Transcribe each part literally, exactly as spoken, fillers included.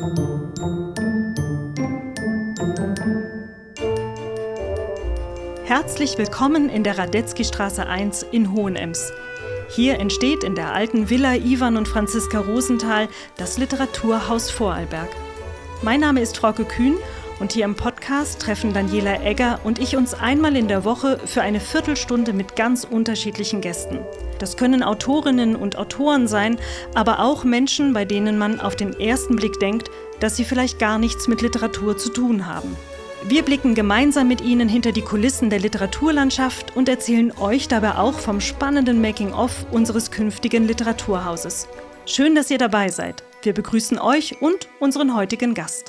Herzlich willkommen in der Radetzkystraße eins in Hohenems. Hier entsteht in der alten Villa Ivan und Franziska Rosenthal das Literaturhaus Vorarlberg. Mein Name ist Frauke Kühn und hier im Podcast treffen Daniela Egger und ich uns einmal in der Woche für eine Viertelstunde mit ganz unterschiedlichen Gästen. Das können Autorinnen und Autoren sein, aber auch Menschen, bei denen man auf den ersten Blick denkt, dass sie vielleicht gar nichts mit Literatur zu tun haben. Wir blicken gemeinsam mit Ihnen hinter die Kulissen der Literaturlandschaft und erzählen euch dabei auch vom spannenden Making-of unseres künftigen Literaturhauses. Schön, dass ihr dabei seid. Wir begrüßen euch und unseren heutigen Gast.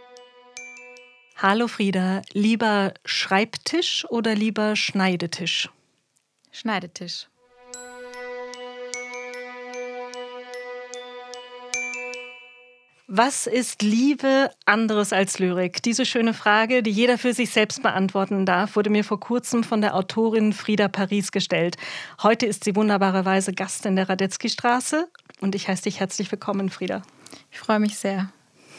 Hallo Frieda, lieber Schreibtisch oder lieber Schneidetisch? Schneidetisch. Was ist Liebe anderes als Lyrik? Diese schöne Frage, die jeder für sich selbst beantworten darf, wurde mir vor kurzem von der Autorin Frieda Paris gestellt. Heute ist sie wunderbarerweise Gast in der Radetzkystraße und ich heiße dich herzlich willkommen, Frieda. Ich freue mich sehr.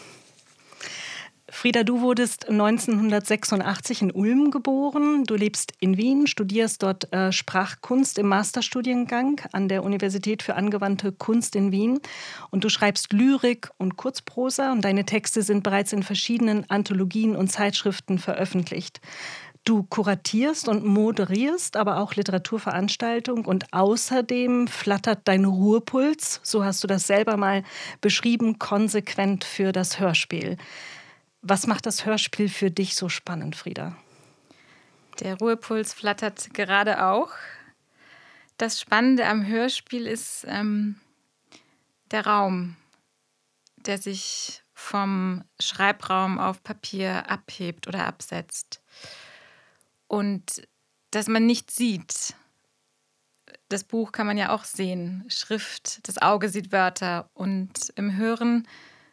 Frieda, du wurdest neunzehnhundertsechsundachtzig in Ulm geboren. Du lebst in Wien, studierst dort äh, Sprachkunst im Masterstudiengang an der Universität für angewandte Kunst in Wien. Und du schreibst Lyrik und Kurzprosa und deine Texte sind bereits in verschiedenen Anthologien und Zeitschriften veröffentlicht. Du kuratierst und moderierst aber auch Literaturveranstaltungen und außerdem flattert dein Ruhepuls, so hast du das selber mal beschrieben, konsequent für das Hörspiel. Was macht das Hörspiel für dich so spannend, Frieda? Der Ruhepuls flattert gerade auch. Das Spannende am Hörspiel ist ähm, der Raum, der sich vom Schreibraum auf Papier abhebt oder absetzt. Und dass man nicht sieht. Das Buch kann man ja auch sehen, Schrift, das Auge sieht Wörter und im Hören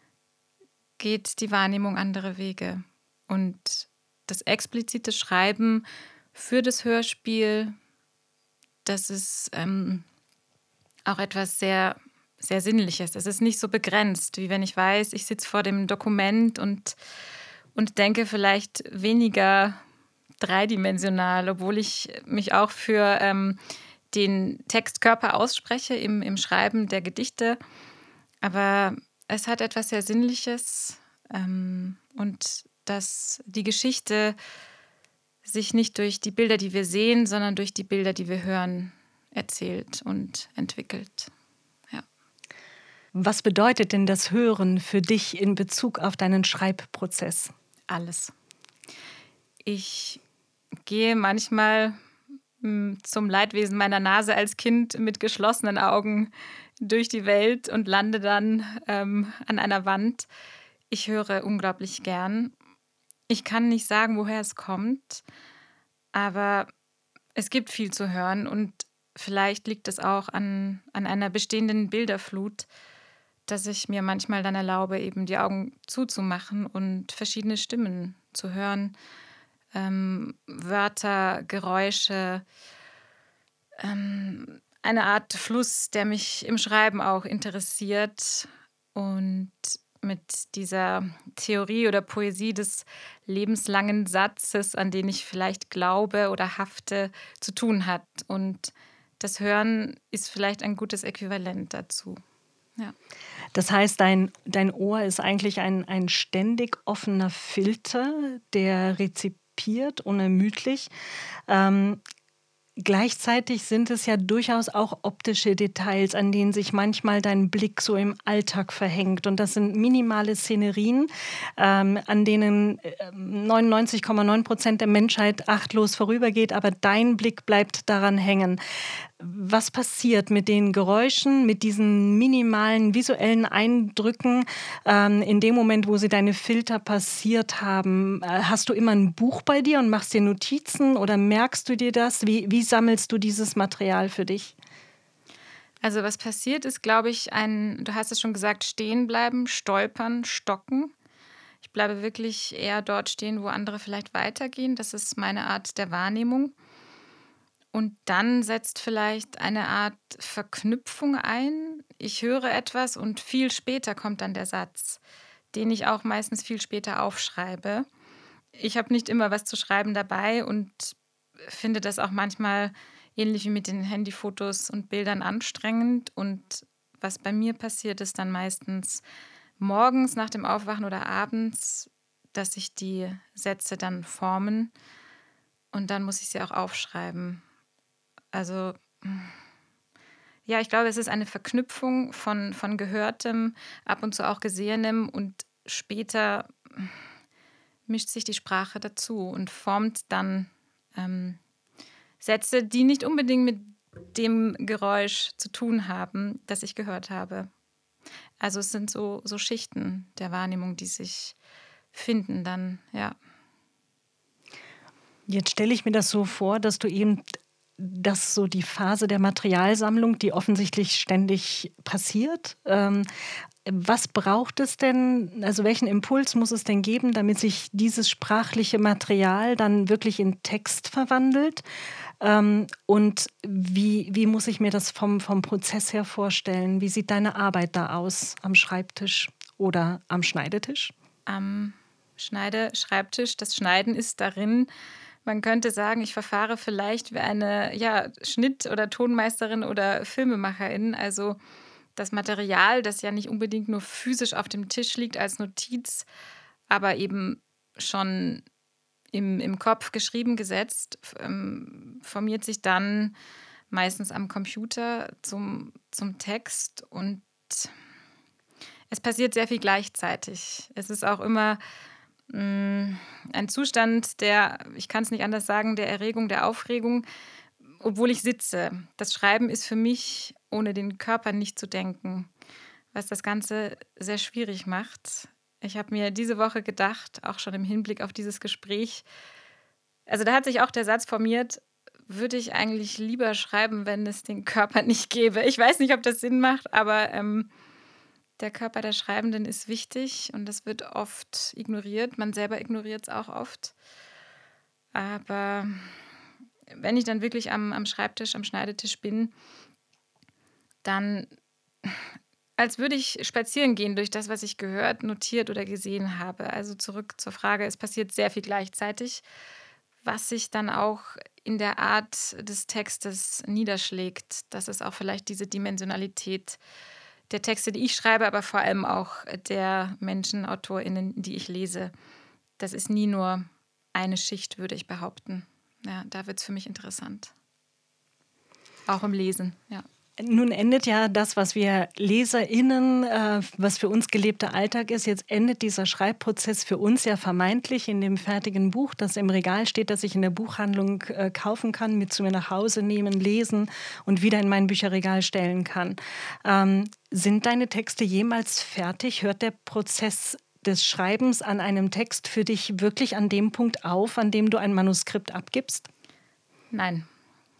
geht die Wahrnehmung andere Wege. Und das explizite Schreiben für das Hörspiel, das ist ähm, auch etwas sehr, sehr Sinnliches. Es ist nicht so begrenzt, wie wenn ich weiß, ich sitze vor dem Dokument und, und denke vielleicht weniger dreidimensional, obwohl ich mich auch für ähm, den Textkörper ausspreche im, im Schreiben der Gedichte. Aber es hat etwas sehr Sinnliches ähm, und dass die Geschichte sich nicht durch die Bilder, die wir sehen, sondern durch die Bilder, die wir hören, erzählt und entwickelt. Ja. Was bedeutet denn das Hören für dich in Bezug auf deinen Schreibprozess? Alles. Ich gehe manchmal mh, zum Leidwesen meiner Nase als Kind mit geschlossenen Augen durch die Welt und lande dann ähm, an einer Wand. Ich höre unglaublich gern. Ich kann nicht sagen, woher es kommt, aber es gibt viel zu hören und vielleicht liegt es auch an, an einer bestehenden Bilderflut, dass ich mir manchmal dann erlaube, eben die Augen zuzumachen und verschiedene Stimmen zu hören, ähm, Wörter, Geräusche, ähm, eine Art Fluss, der mich im Schreiben auch interessiert und mit dieser Theorie oder Poesie des lebenslangen Satzes, an den ich vielleicht glaube oder hafte, zu tun hat. Und das Hören ist vielleicht ein gutes Äquivalent dazu. Ja. Das heißt, dein, dein Ohr ist eigentlich ein, ein ständig offener Filter, der rezipiert unermüdlich. Ähm, Gleichzeitig sind es ja durchaus auch optische Details, an denen sich manchmal dein Blick so im Alltag verhängt. Und das sind minimale Szenerien, ähm, an denen neunundneunzig Komma neun Prozent der Menschheit achtlos vorübergeht, aber dein Blick bleibt daran hängen. Was passiert mit den Geräuschen, mit diesen minimalen visuellen Eindrücken ähm, in dem Moment, wo sie deine Filter passiert haben? Äh, hast du immer ein Buch bei dir und machst dir Notizen oder merkst du dir das? Wie, wie sammelst du dieses Material für dich? Also was passiert ist, glaube ich, ein, du hast es schon gesagt, stehen bleiben, stolpern, stocken. Ich bleibe wirklich eher dort stehen, wo andere vielleicht weitergehen. Das ist meine Art der Wahrnehmung. Und dann setzt vielleicht eine Art Verknüpfung ein. Ich höre etwas und viel später kommt dann der Satz, den ich auch meistens viel später aufschreibe. Ich habe nicht immer was zu schreiben dabei und finde das auch manchmal ähnlich wie mit den Handyfotos und Bildern anstrengend. Und was bei mir passiert, ist dann meistens morgens nach dem Aufwachen oder abends, dass sich die Sätze dann formen und dann muss ich sie auch aufschreiben. Also ja, ich glaube, es ist eine Verknüpfung von, von Gehörtem, ab und zu auch Gesehenem und später mischt sich die Sprache dazu und formt dann ähm, Sätze, die nicht unbedingt mit dem Geräusch zu tun haben, das ich gehört habe. Also es sind so, so Schichten der Wahrnehmung, die sich finden dann, ja. Jetzt stelle ich mir das so vor, dass du eben, dass so die Phase der Materialsammlung, die offensichtlich ständig passiert, ähm, was braucht es denn, also welchen Impuls muss es denn geben, damit sich dieses sprachliche Material dann wirklich in Text verwandelt? Ähm, und wie, wie muss ich mir das vom, vom Prozess her vorstellen? Wie sieht deine Arbeit da aus am Schreibtisch oder am Schneidetisch? Am Schneide Schreibtisch, das Schneiden ist darin. Man könnte sagen, ich verfahre vielleicht wie eine ja, Schnitt- oder Tonmeisterin oder Filmemacherin. Also das Material, das ja nicht unbedingt nur physisch auf dem Tisch liegt als Notiz, aber eben schon im, im Kopf geschrieben, gesetzt, ähm, formiert sich dann meistens am Computer zum, zum Text und es passiert sehr viel gleichzeitig. Es ist auch immer mh, ein Zustand der, ich kann es nicht anders sagen, der Erregung, der Aufregung, obwohl ich sitze. Das Schreiben ist für mich, ohne den Körper nicht zu denken, was das Ganze sehr schwierig macht. Ich habe mir diese Woche gedacht, auch schon im Hinblick auf dieses Gespräch, also da hat sich auch der Satz formiert, würde ich eigentlich lieber schreiben, wenn es den Körper nicht gäbe. Ich weiß nicht, ob das Sinn macht, aber ähm, der Körper der Schreibenden ist wichtig und das wird oft ignoriert. Man selber ignoriert es auch oft. Aber wenn ich dann wirklich am, am Schreibtisch, am Schneidetisch bin, dann als würde ich spazieren gehen durch das, was ich gehört, notiert oder gesehen habe. Also zurück zur Frage, es passiert sehr viel gleichzeitig, was sich dann auch in der Art des Textes niederschlägt. Das ist auch vielleicht diese Dimensionalität der Texte, die ich schreibe, aber vor allem auch der Menschen, AutorInnen, die ich lese. Das ist nie nur eine Schicht, würde ich behaupten. Ja, da wird es für mich interessant. Auch im Lesen, ja. Nun endet ja das, was wir LeserInnen, äh, was für uns gelebter Alltag ist, jetzt endet dieser Schreibprozess für uns ja vermeintlich in dem fertigen Buch, das im Regal steht, das ich in der Buchhandlung äh, kaufen kann, mit zu mir nach Hause nehmen, lesen und wieder in mein Bücherregal stellen kann. Ähm, sind deine Texte jemals fertig? Hört der Prozess des Schreibens an einem Text für dich wirklich an dem Punkt auf, an dem du ein Manuskript abgibst? Nein.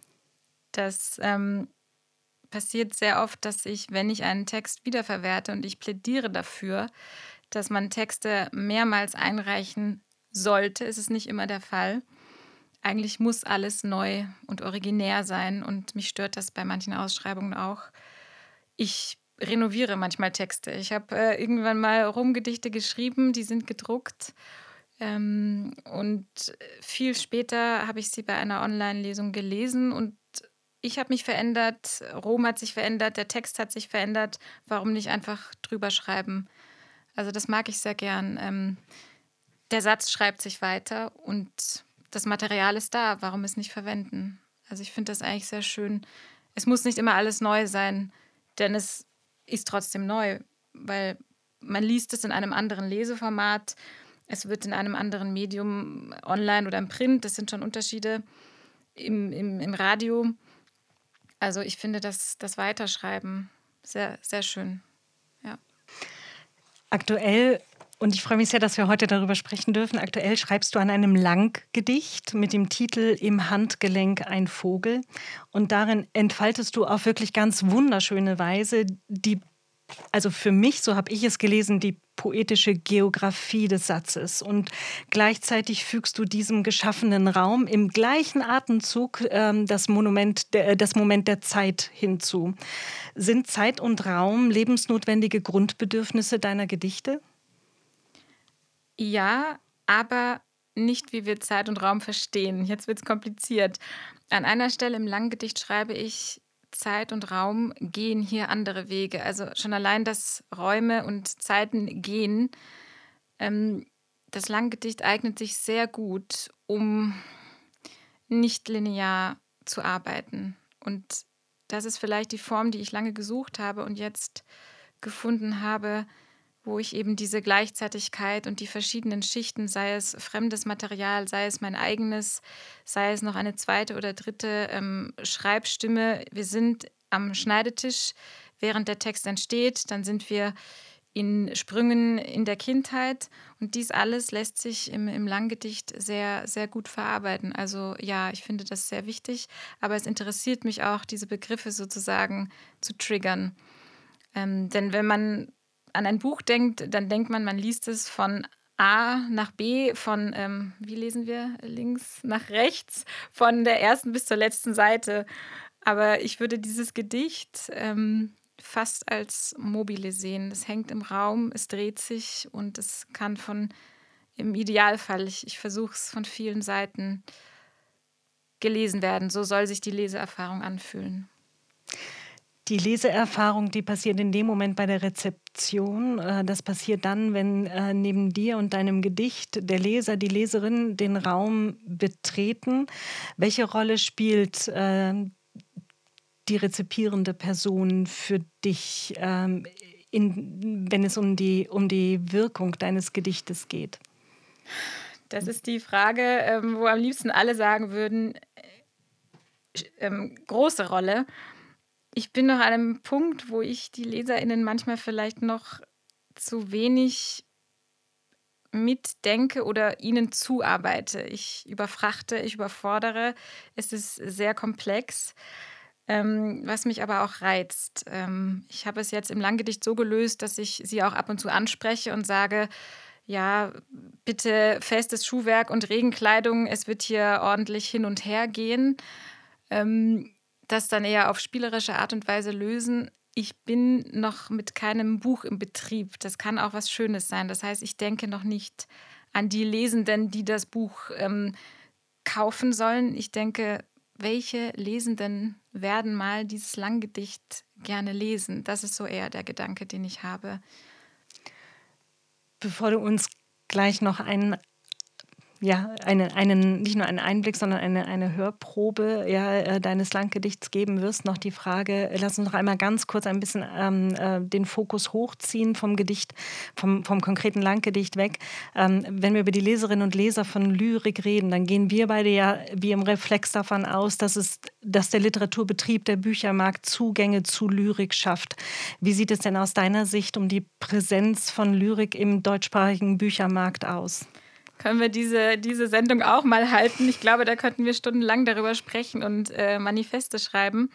Das ähm passiert sehr oft, dass ich, wenn ich einen Text wiederverwerte und ich plädiere dafür, dass man Texte mehrmals einreichen sollte, ist es nicht immer der Fall. Eigentlich muss alles neu und originär sein und mich stört das bei manchen Ausschreibungen auch. Ich renoviere manchmal Texte. Ich habe äh, irgendwann mal Rumgedichte geschrieben, die sind gedruckt. Ähm, und viel später habe ich sie bei einer Online-Lesung gelesen und ich habe mich verändert, Rom hat sich verändert, der Text hat sich verändert. Warum nicht einfach drüber schreiben? Also das mag ich sehr gern. Ähm, der Satz schreibt sich weiter und das Material ist da. Warum es nicht verwenden? Also ich finde das eigentlich sehr schön. Es muss nicht immer alles neu sein, denn es ist trotzdem neu, weil man liest es in einem anderen Leseformat. Es wird in einem anderen Medium, online oder im Print. Das sind schon Unterschiede im, im, im Radio. Also ich finde das, das Weiterschreiben sehr, sehr schön. Ja. Aktuell, und ich freue mich sehr, dass wir heute darüber sprechen dürfen, aktuell schreibst du an einem Langgedicht mit dem Titel Im Handgelenk ein Vogel. Und darin entfaltest du auf wirklich ganz wunderschöne Weise die, also für mich, so habe ich es gelesen, die poetische Geografie des Satzes. Und gleichzeitig fügst du diesem geschaffenen Raum im gleichen Atemzug ähm, das, Monument, der, das Moment der Zeit hinzu. Sind Zeit und Raum lebensnotwendige Grundbedürfnisse deiner Gedichte? Ja, aber nicht, wie wir Zeit und Raum verstehen. Jetzt wird es kompliziert. An einer Stelle im Langgedicht schreibe ich, Zeit und Raum gehen hier andere Wege. Also schon allein, dass Räume und Zeiten gehen. Ähm, das Langgedicht eignet sich sehr gut, um nicht linear zu arbeiten. Und das ist vielleicht die Form, die ich lange gesucht habe und jetzt gefunden habe, wo ich eben diese Gleichzeitigkeit und die verschiedenen Schichten, sei es fremdes Material, sei es mein eigenes, sei es noch eine zweite oder dritte ähm, Schreibstimme. Wir sind am Schneidetisch, während der Text entsteht. Dann sind wir in Sprüngen in der Kindheit. Und dies alles lässt sich im, im Langgedicht sehr, sehr gut verarbeiten. Also ja, ich finde das sehr wichtig. Aber es interessiert mich auch, diese Begriffe sozusagen zu triggern. Ähm, denn wenn man an ein Buch denkt, dann denkt man, man liest es von A nach B, von, ähm, wie lesen wir, links nach rechts, von der ersten bis zur letzten Seite. Aber ich würde dieses Gedicht ähm, fast als mobile sehen. Es hängt im Raum, es dreht sich und es kann von, im Idealfall, ich, ich versuche es von vielen Seiten gelesen werden. So soll sich die Leseerfahrung anfühlen. Die Leseerfahrung, die passiert in dem Moment bei der Rezeption. Äh, Das passiert dann, wenn äh, neben dir und deinem Gedicht der Leser, die Leserin den Raum betreten. Welche Rolle spielt äh, die rezipierende Person für dich, ähm, in, wenn es um die, um die Wirkung deines Gedichtes geht? Das ist die Frage, ähm, wo am liebsten alle sagen würden, äh, ähm, große Rolle. Ich bin noch an einem Punkt, wo ich die LeserInnen manchmal vielleicht noch zu wenig mitdenke oder ihnen zuarbeite. Ich überfrachte, ich überfordere. Es ist sehr komplex, ähm, was mich aber auch reizt. Ähm, ich habe es jetzt im Langgedicht so gelöst, dass ich sie auch ab und zu anspreche und sage, ja, bitte festes Schuhwerk und Regenkleidung, es wird hier ordentlich hin und her gehen. Ähm, das dann eher auf spielerische Art und Weise lösen. Ich bin noch mit keinem Buch im Betrieb. Das kann auch was Schönes sein. Das heißt, ich denke noch nicht an die Lesenden, die das Buch ähm, kaufen sollen. Ich denke, welche Lesenden werden mal dieses Langgedicht gerne lesen? Das ist so eher der Gedanke, den ich habe. Bevor du uns gleich noch einen ja, eine, einen, nicht nur einen Einblick, sondern eine, eine Hörprobe ja, äh, deines Langgedichts geben wirst. Noch die Frage, lass uns noch einmal ganz kurz ein bisschen ähm, äh, den Fokus hochziehen vom Gedicht, vom, vom konkreten Langgedicht weg. Ähm, wenn wir über die Leserinnen und Leser von Lyrik reden, dann gehen wir beide ja wie im Reflex davon aus, dass, es, dass der Literaturbetrieb, der Büchermarkt Zugänge zu Lyrik schafft. Wie sieht es denn aus deiner Sicht um die Präsenz von Lyrik im deutschsprachigen Büchermarkt aus? Können wir diese, diese Sendung auch mal halten? Ich glaube, da könnten wir stundenlang darüber sprechen und äh, Manifeste schreiben.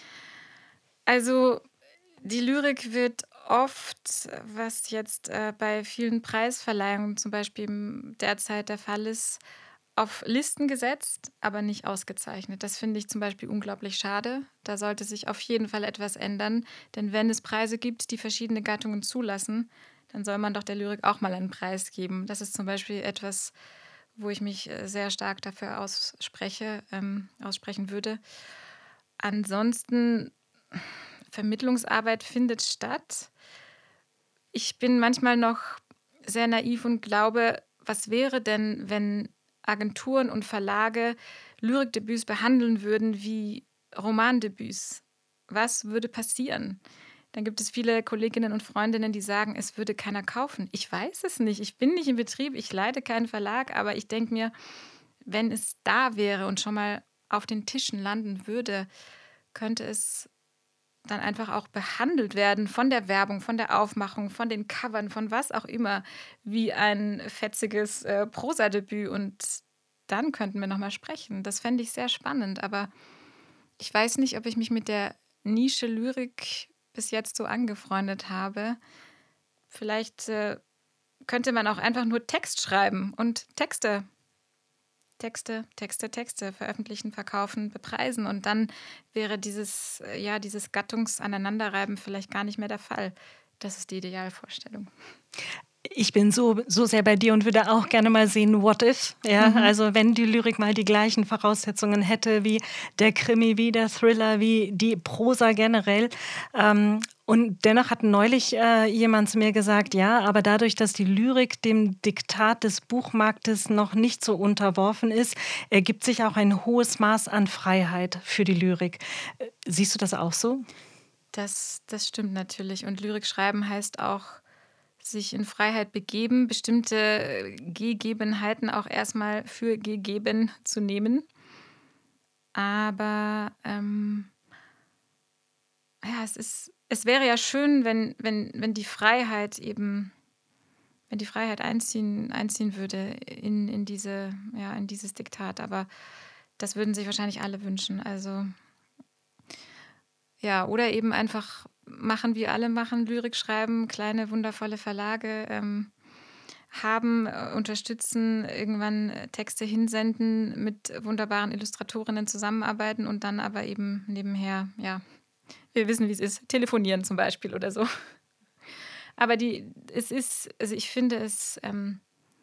Also die Lyrik wird oft, was jetzt äh, bei vielen Preisverleihungen zum Beispiel derzeit der Fall ist, auf Listen gesetzt, aber nicht ausgezeichnet. Das finde ich zum Beispiel unglaublich schade. Da sollte sich auf jeden Fall etwas ändern. Denn wenn es Preise gibt, die verschiedene Gattungen zulassen, dann soll man doch der Lyrik auch mal einen Preis geben. Das ist zum Beispiel etwas, wo ich mich sehr stark dafür ausspreche, ähm, aussprechen würde. Ansonsten, Vermittlungsarbeit findet statt. Ich bin manchmal noch sehr naiv und glaube, was wäre denn, wenn Agenturen und Verlage Lyrikdebüts behandeln würden wie Romandebüts? Was würde passieren? Dann gibt es viele Kolleginnen und Freundinnen, die sagen, es würde keiner kaufen. Ich weiß es nicht. Ich bin nicht im Betrieb, ich leite keinen Verlag, aber ich denke mir, wenn es da wäre und schon mal auf den Tischen landen würde, könnte es dann einfach auch behandelt werden von der Werbung, von der Aufmachung, von den Covern, von was auch immer, wie ein fetziges äh, Prosadebüt. Und dann könnten wir nochmal sprechen. Das fände ich sehr spannend. Aber ich weiß nicht, ob ich mich mit der Nische Lyrik bis jetzt so angefreundet habe. Vielleicht äh, könnte man auch einfach nur Text schreiben und Texte, Texte, Texte, Texte veröffentlichen, verkaufen, bepreisen. Und dann wäre dieses, äh, ja, dieses Gattungsaneinanderreiben vielleicht gar nicht mehr der Fall. Das ist die Idealvorstellung. Ich bin so, so sehr bei dir und würde auch gerne mal sehen, what if? Ja, Mhm. also wenn die Lyrik mal die gleichen Voraussetzungen hätte wie der Krimi, wie der Thriller, wie die Prosa generell. Ähm, und dennoch hat neulich äh, jemand zu mir gesagt, ja, aber dadurch, dass die Lyrik dem Diktat des Buchmarktes noch nicht so unterworfen ist, ergibt sich auch ein hohes Maß an Freiheit für die Lyrik. Äh, Siehst du das auch so? Das, das stimmt natürlich. Und Lyrik schreiben heißt auch sich in Freiheit begeben, bestimmte äh, Gegebenheiten auch erstmal für gegeben zu nehmen. Aber ähm, ja, es ist, es wäre ja schön, wenn, wenn, wenn die Freiheit eben, wenn die Freiheit einziehen, einziehen würde in, in diese, ja, in dieses Diktat. Aber das würden sich wahrscheinlich alle wünschen. Also ja, oder eben einfach machen, wie alle machen, Lyrik schreiben, kleine wundervolle Verlage ähm, haben, äh, unterstützen, irgendwann äh, Texte hinsenden, mit wunderbaren Illustratorinnen zusammenarbeiten und dann aber eben nebenher, ja, wir wissen, wie es ist, telefonieren zum Beispiel oder so. Aber die, es ist, also ich finde es ähm,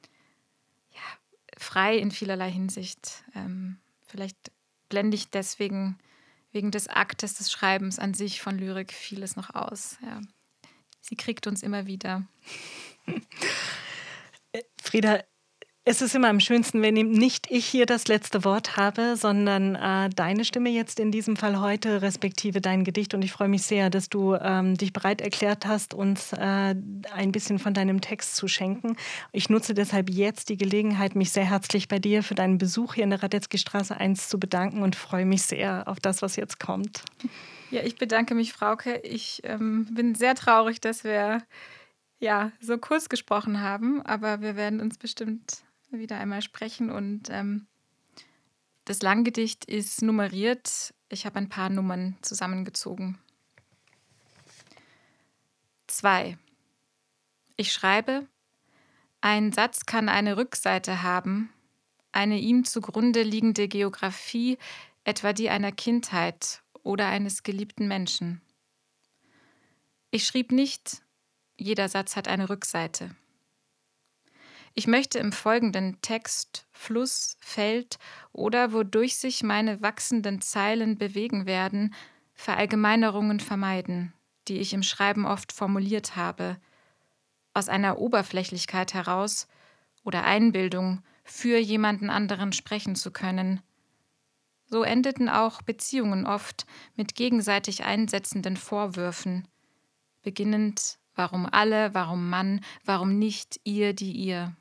frei in vielerlei Hinsicht. Ähm, vielleicht blende ich deswegen wegen des Aktes des Schreibens an sich von Lyrik vieles noch aus. Ja. Sie kriegt uns immer wieder. Frieda, es ist immer am schönsten, wenn eben nicht ich hier das letzte Wort habe, sondern äh, deine Stimme jetzt in diesem Fall heute, respektive dein Gedicht. Und ich freue mich sehr, dass du ähm, dich bereit erklärt hast, uns äh, ein bisschen von deinem Text zu schenken. Ich nutze deshalb jetzt die Gelegenheit, mich sehr herzlich bei dir für deinen Besuch hier in der Radetzky-Straße eins zu bedanken und freue mich sehr auf das, was jetzt kommt. Ja, ich bedanke mich, Frauke. Ich ähm, bin sehr traurig, dass wir ja so kurz gesprochen haben, aber wir werden uns bestimmt wieder einmal sprechen. Und ähm, das Langgedicht ist nummeriert. Ich habe ein paar Nummern zusammengezogen. Zwei. Ich schreibe, ein Satz kann eine Rückseite haben, eine ihm zugrunde liegende Geographie, etwa die einer Kindheit oder eines geliebten Menschen. Ich schrieb nicht, jeder Satz hat eine Rückseite. Ich möchte im folgenden Text, Fluss, Feld oder wodurch sich meine wachsenden Zeilen bewegen werden, Verallgemeinerungen vermeiden, die ich im Schreiben oft formuliert habe, aus einer Oberflächlichkeit heraus oder Einbildung, für jemanden anderen sprechen zu können. So endeten auch Beziehungen oft mit gegenseitig einsetzenden Vorwürfen, beginnend warum alle, warum Mann, warum nicht ihr, die ihr.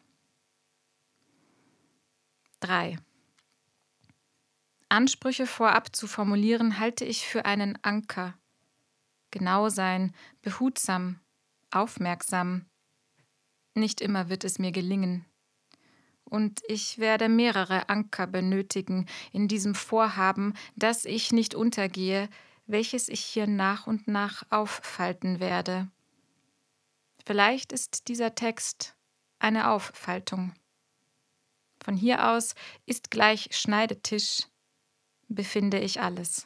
Drei. Ansprüche vorab zu formulieren, halte ich für einen Anker. Genau sein, behutsam, aufmerksam. Nicht immer wird es mir gelingen. Und ich werde mehrere Anker benötigen in diesem Vorhaben, dass ich nicht untergehe, welches ich hier nach und nach auffalten werde. Vielleicht ist dieser Text eine Auffaltung. Von hier aus ist gleich Schneidetisch, befinde ich alles.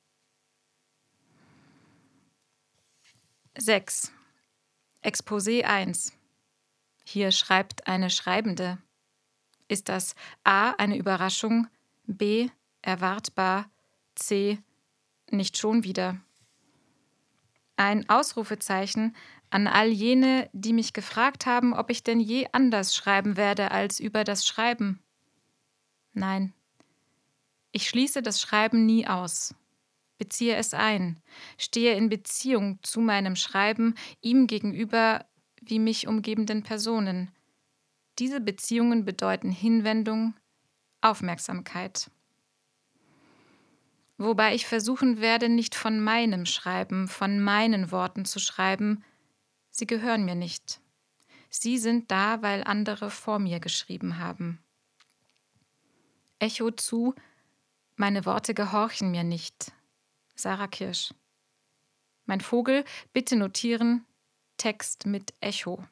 Sechs. Exposé eins. Hier schreibt eine Schreibende. Ist das A. eine Überraschung, B. erwartbar, C. nicht schon wieder? Ein Ausrufezeichen an all jene, die mich gefragt haben, ob ich denn je anders schreiben werde als über das Schreiben. Nein, ich schließe das Schreiben nie aus. Beziehe es ein, stehe in Beziehung zu meinem Schreiben, ihm gegenüber wie mich umgebenden Personen. Diese Beziehungen bedeuten Hinwendung, Aufmerksamkeit. Wobei ich versuchen werde, nicht von meinem Schreiben, von meinen Worten zu schreiben. Sie gehören mir nicht. Sie sind da, weil andere vor mir geschrieben haben. Echo zu, meine Worte gehorchen mir nicht. Sarah Kirsch. Mein Vogel, bitte notieren, Text mit Echo.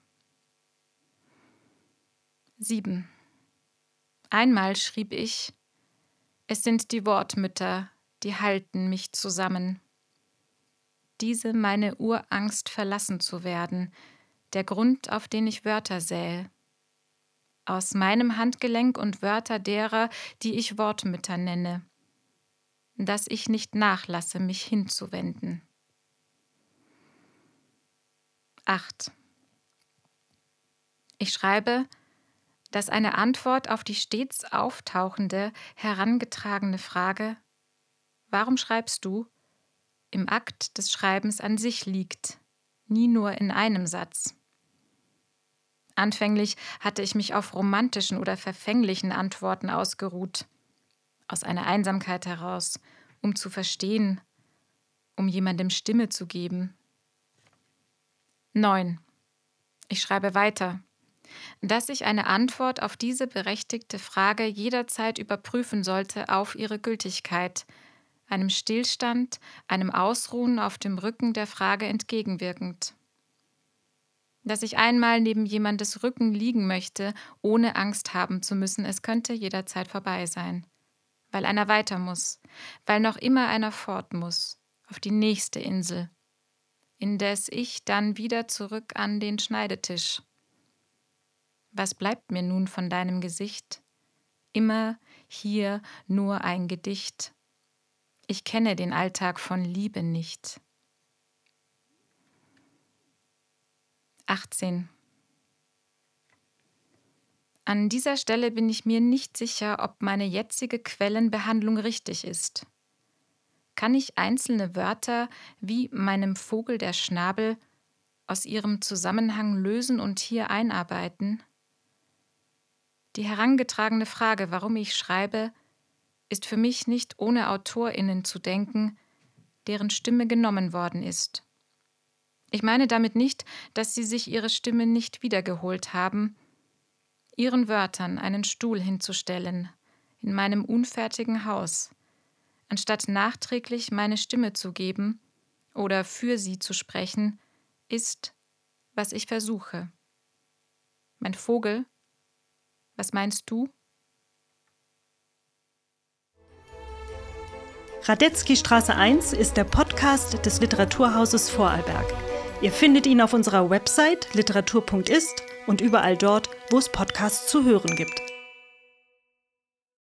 Sieben. Einmal schrieb ich, es sind die Wortmütter, die halten mich zusammen. Diese meine Urangst verlassen zu werden, der Grund, auf den ich Wörter sähe. Aus meinem Handgelenk und Wörter derer, die ich Wortmütter nenne, dass ich nicht nachlasse, mich hinzuwenden. acht. Ich schreibe, dass eine Antwort auf die stets auftauchende, herangetragene Frage »Warum schreibst du?« im Akt des Schreibens an sich liegt, nie nur in einem Satz. Anfänglich hatte ich mich auf romantischen oder verfänglichen Antworten ausgeruht, aus einer Einsamkeit heraus, um zu verstehen, um jemandem Stimme zu geben. neun. Ich schreibe weiter, dass ich eine Antwort auf diese berechtigte Frage jederzeit überprüfen sollte auf ihre Gültigkeit, einem Stillstand, einem Ausruhen auf dem Rücken der Frage entgegenwirkend. Dass ich einmal neben jemandes Rücken liegen möchte, ohne Angst haben zu müssen, es könnte jederzeit vorbei sein, weil einer weiter muss, weil noch immer einer fort muss, auf die nächste Insel, indes ich dann wieder zurück an den Schneidetisch. Was bleibt mir nun von deinem Gesicht? Immer hier nur ein Gedicht. Ich kenne den Alltag von Liebe nicht. achtzehn. An dieser Stelle bin ich mir nicht sicher, ob meine jetzige Quellenbehandlung richtig ist. Kann ich einzelne Wörter wie meinem Vogel der Schnabel aus ihrem Zusammenhang lösen und hier einarbeiten? Die herangetragene Frage, warum ich schreibe, ist für mich nicht ohne AutorInnen zu denken, deren Stimme genommen worden ist. Ich meine damit nicht, dass sie sich ihre Stimme nicht wiedergeholt haben, ihren Wörtern einen Stuhl hinzustellen, in meinem unfertigen Haus, anstatt nachträglich meine Stimme zu geben oder für sie zu sprechen, ist, was ich versuche. Mein Vogel, was meinst du? Radetzkystraße eins ist der Podcast des Literaturhauses Vorarlberg. Ihr findet ihn auf unserer Website literatur punkt ist und überall dort, wo es Podcasts zu hören gibt.